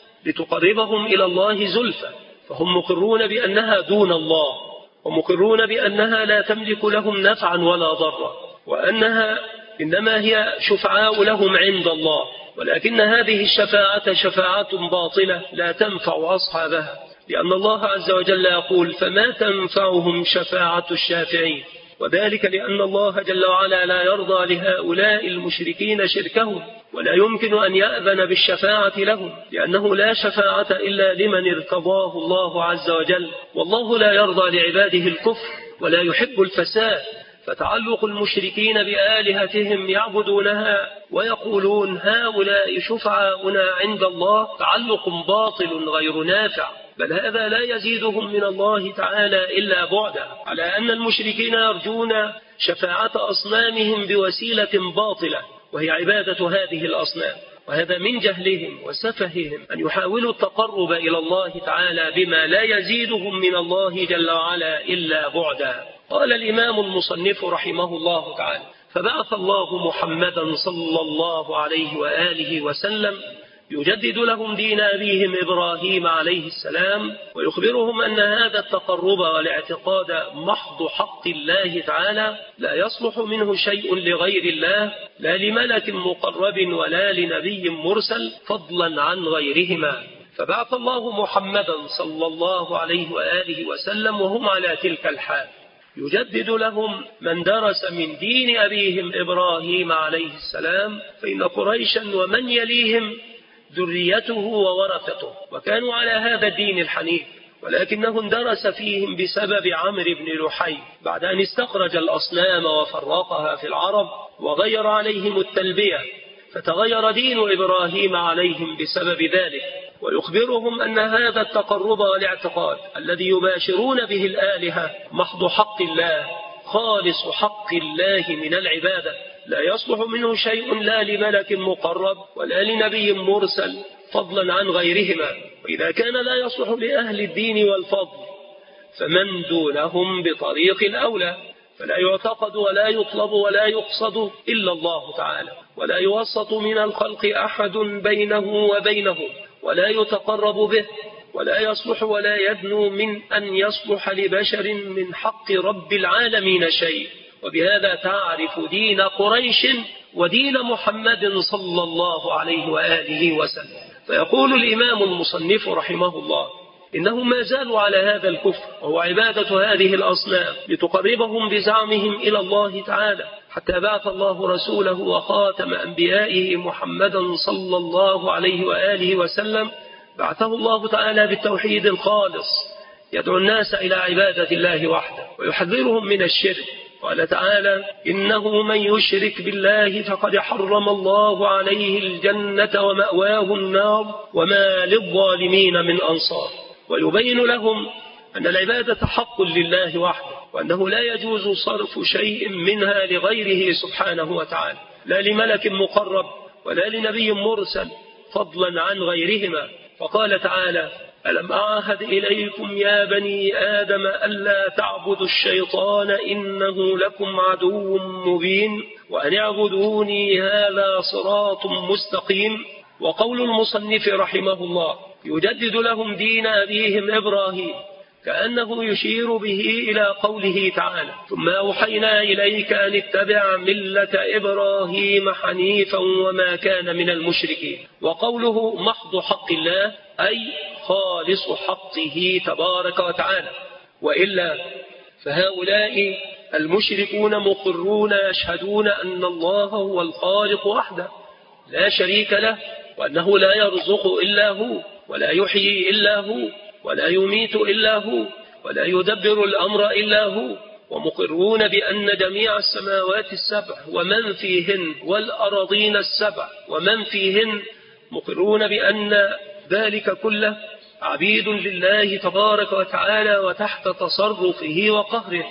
A: لتقربهم إلى الله زلفى، فهم مقرون بأنها دون الله، ومقرون بأنها لا تملك لهم نفعا ولا ضرا، وأنها إنما هي شفعاء لهم عند الله، ولكن هذه الشفاعة شفاعة باطلة لا تنفع أصحابها، لأن الله عز وجل يقول فما تنفعهم شفاعة الشافعين، وذلك لأن الله جل وعلا لا يرضى لهؤلاء المشركين شركهم، ولا يمكن أن يأذن بالشفاعة لهم، لأنه لا شفاعة إلا لمن ارتضاه الله عز وجل، والله لا يرضى لعباده الكفر ولا يحب الفساد. فتعلق المشركين بآلهتهم يعبدونها ويقولون هؤلاء شفعاؤنا عند الله تعلق باطل غير نافع، بل هذا لا يزيدهم من الله تعالى إلا بعدا، على أن المشركين يرجون شفاعة أصنامهم بوسيلة باطلة وهي عبادة هذه الأصنام، وهذا من جهلهم وسفههم أن يحاولوا التقرب إلى الله تعالى بما لا يزيدهم من الله جل وعلا إلا بعدا. قال الإمام المصنف رحمه الله تعالى فبعث الله محمدا صلى الله عليه وآله وسلم يجدد لهم دين أبيهم إبراهيم عليه السلام، ويخبرهم أن هذا التقرب والاعتقاد محض حق الله تعالى لا يصلح منه شيء لغير الله، لا لملك مقرب ولا لنبي مرسل فضلا عن غيرهما. فبعث الله محمدا صلى الله عليه وآله وسلم وهم على تلك الحال، يجدد لهم من درس من دين أبيهم إبراهيم عليه السلام، فإن قريشا ومن يليهم ذريته وورثته، وكانوا على هذا الدين الحنيف، ولكنه اندرس فيهم بسبب عمرو بن لحي بعد أن استخرج الأصنام وفرقها في العرب وغير عليهم التلبية، فتغير دين إبراهيم عليهم بسبب ذلك. ويخبرهم أن هذا التقرب والاعتقاد الذي يباشرون به الآلهة محض حق الله، خالص حق الله من العبادة، لا يصلح منه شيء لا لملك مقرب ولا لنبي مرسل فضلا عن غيرهما. وإذا كان لا يصلح لأهل الدين والفضل فمن دونهم بطريق الأولى، فلا يعتقد ولا يطلب ولا يقصد إلا الله تعالى، ولا يوسط من الخلق أحد بينه وبينه، ولا يتقرب به، ولا يصلح ولا يدنو من أن يصلح لبشر من حق رب العالمين شيء. وبهذا تعرف دين قريش ودين محمد صلى الله عليه وآله وسلم. فيقول الإمام المصنف رحمه الله إنهم ما زالوا على هذا الكفر، وهو عبادة هذه الأصنام لتقربهم بزعمهم إلى الله تعالى، حتى بعث الله رسوله وخاتم أنبيائه محمدا صلى الله عليه وآله وسلم، بعثه الله تعالى بالتوحيد الخالص يدعو الناس إلى عبادة الله وحده ويحذرهم من الشرك. قال تعالى إنه من يشرك بالله فقد حرم الله عليه الجنة ومأواه النار وما للظالمين من أنصار. ويبين لهم أن العبادة حق لله وحده، وأنه لا يجوز صرف شيء منها لغيره سبحانه وتعالى، لا لملك مقرب ولا لنبي مرسل فضلا عن غيرهما. فقال تعالى ألم أعهد إليكم يا بني آدم ألا تعبدوا الشيطان إنه لكم عدو مبين وأن اعبدوني هذا صراط مستقيم. وقول المصنف رحمه الله يجدد لهم دين أبيهم إبراهيم، كأنه يشير به إلى قوله تعالى: ثم أوحينا إليك أن اتبع ملة إبراهيم حنيفا وما كان من المشركين. وقوله محض حق الله أي خالص حقه تبارك وتعالى، وإلا فهؤلاء المشركون مقرون يشهدون أن الله هو الخالق وحده لا شريك له، وأنه لا يرزق إلا هو، ولا يحيي إلا هو، ولا يميت إلا هو، ولا يدبر الأمر إلا هو، ومقرون بأن جميع السماوات السبع ومن فيهن والأراضين السبع ومن فيهن مقرون بأن ذلك كله عبيد لله تبارك وتعالى وتحت تصرفه وقهره.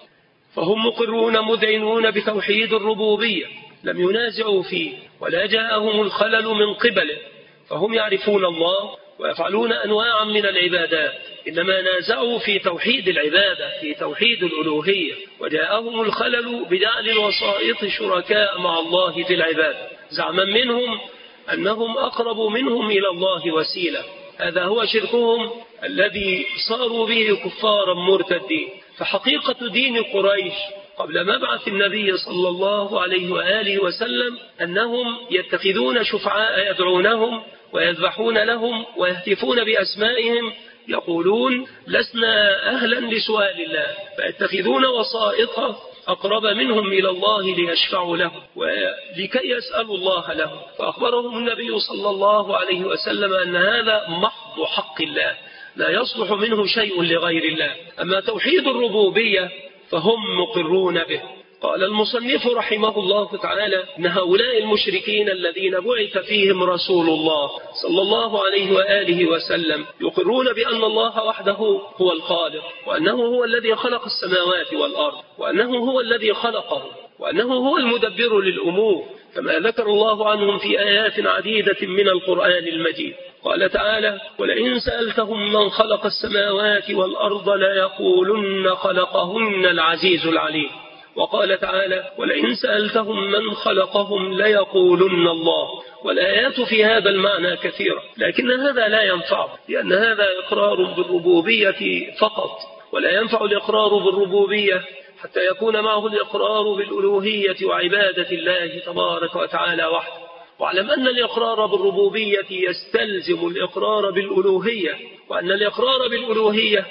A: فهم مقرون مذعنون بتوحيد الربوبية، لم ينازعوا فيه ولا جاءهم الخلل من قبله، فهم يعرفون الله ويفعلون أنواعا من العبادات، إنما نازعوا في توحيد العبادة، في توحيد الألوهية، وجاءهم الخلل بجعل الوسائط شركاء مع الله في العبادة، زعما منهم أنهم أقرب منهم إلى الله وسيلة. هذا هو شركهم الذي صاروا به كفارا مرتدين. فحقيقة دين قريش قبل مبعث النبي صلى الله عليه وآله وسلم أنهم يتخذون شفعاء يدعونهم ويذبحون لهم ويهتفون بأسمائهم، يقولون لسنا أهلا لسؤال الله، فيتخذون وسائط أقرب منهم إلى الله ليشفعوا له ولكي يسألوا الله له. فأخبرهم النبي صلى الله عليه وسلم أن هذا محض حق الله، لا يصلح منه شيء لغير الله. أما توحيد الربوبية فهم مقرون به. قال المصنف رحمه الله تعالى: إن هؤلاء المشركين الذين بعث فيهم رسول الله صلى الله عليه وآله وسلم يقرون بأن الله وحده هو الخالق، وأنه هو الذي خلق السماوات والأرض، وأنه هو الذي خلقه، وأنه هو المدبر للأمور، كما ذكر الله عنهم في آيات عديدة من القرآن المجيد. قال تعالى: ولئن سألتهم من خلق السماوات والأرض ليقولن خلقهن العزيز العليم. وقال تعالى: ولئن سألتهم من خلقهم ليقولن الله. والآيات في هذا المعنى كثيرة، لكن هذا لا ينفع، لأن هذا إقرار بالربوبية فقط، ولا ينفع الإقرار بالربوبية حتى يكون معه الإقرار بالألوهية وعبادة الله تبارك وتعالى وحده. واعلم أن الإقرار بالربوبية يستلزم الإقرار بالألوهية، وأن الإقرار بالألوهية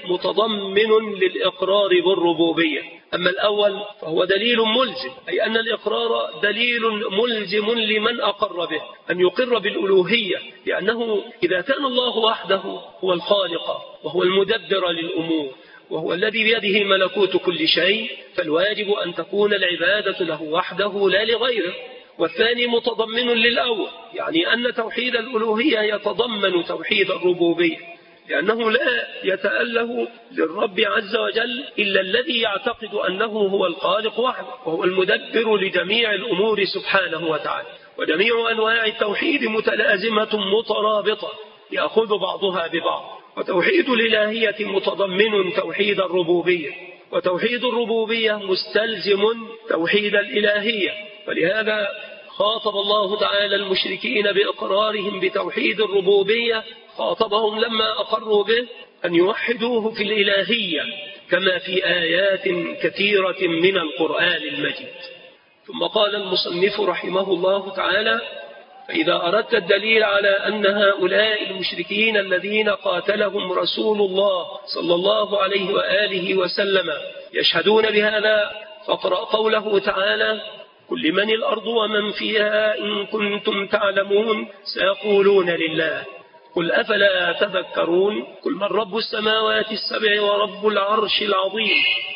A: متضمن للإقرار بالربوبية. أما الأول فهو دليل ملزم، أي أن الإقرار دليل ملزم لمن أقر به أن يقر بالألوهية، لأنه إذا كان الله وحده هو الخالق وهو المدبر للأمور وهو الذي بيده ملكوت كل شيء، فالواجب أن تكون العبادة له وحده لا لغيره. والثاني متضمن للأول، يعني أن توحيد الألوهية يتضمن توحيد الربوبية، لأنه لا يتأله للرب عز وجل إلا الذي يعتقد أنه هو الخالق وحده وهو المدبر لجميع الأمور سبحانه وتعالى. وجميع أنواع التوحيد متلازمة مترابطة يأخذ بعضها ببعض. وتوحيد الإلهية متضمن توحيد الربوبية، وتوحيد الربوبية مستلزم توحيد الإلهية. ولهذا خاطب الله تعالى المشركين بإقرارهم بتوحيد الربوبية، خاطبهم لما أقروا به أن يوحدوه في الإلهية كما في آيات كثيرة من القرآن المجيد. ثم قال المصنف رحمه الله تعالى: فإذا أردت الدليل على أن هؤلاء المشركين الذين قاتلهم رسول الله صلى الله عليه وآله وسلم يشهدون بهذا، فاقرأ قوله تعالى: قل لمن الأرض ومن فيها إن كنتم تعلمون سيقولون لله قل أفلا تذكرون قل من رب السماوات السبع ورب العرش العظيم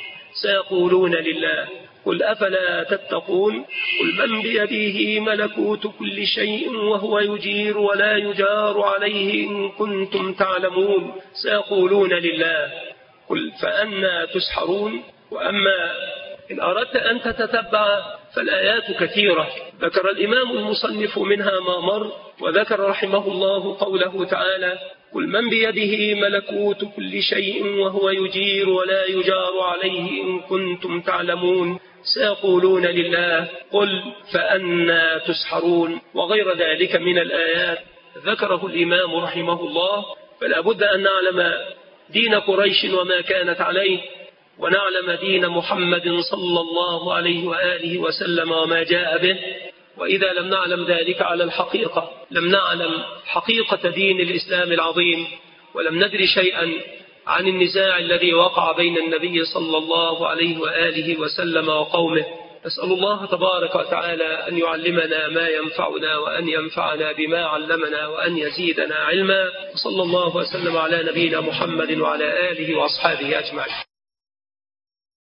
A: سيقولون لله قل أفلا تتقون قل من بيده ملكوت كل شيء وهو يجير ولا يجار عليه إن كنتم تعلمون سيقولون لله قل فأنى تسحرون. وأما إن أردت أن تتتبع فالآيات كثيرة، ذكر الإمام المصنف منها ما مر، وذكر رحمه الله قوله تعالى: قل من بيده ملكوت كل شيء وهو يجير ولا يجار عليه إن كنتم تعلمون سيقولون لله قل فأنى تسحرون، وغير ذلك من الآيات ذكره الإمام رحمه الله. فلا بد أن نعلم دين قريش وما كانت عليه، ونعلم دين محمد صلى الله عليه وآله وسلم وما جاء به. وإذا لم نعلم ذلك على الحقيقة لم نعلم حقيقة دين الإسلام العظيم، ولم ندري شيئا عن النزاع الذي وقع بين النبي صلى الله عليه وآله وسلم وقومه. أسأل الله تبارك وتعالى أن يعلمنا ما ينفعنا، وأن ينفعنا بما علمنا، وأن يزيدنا علما. صلى الله وسلم على نبينا محمد وعلى آله وأصحابه أجمعين.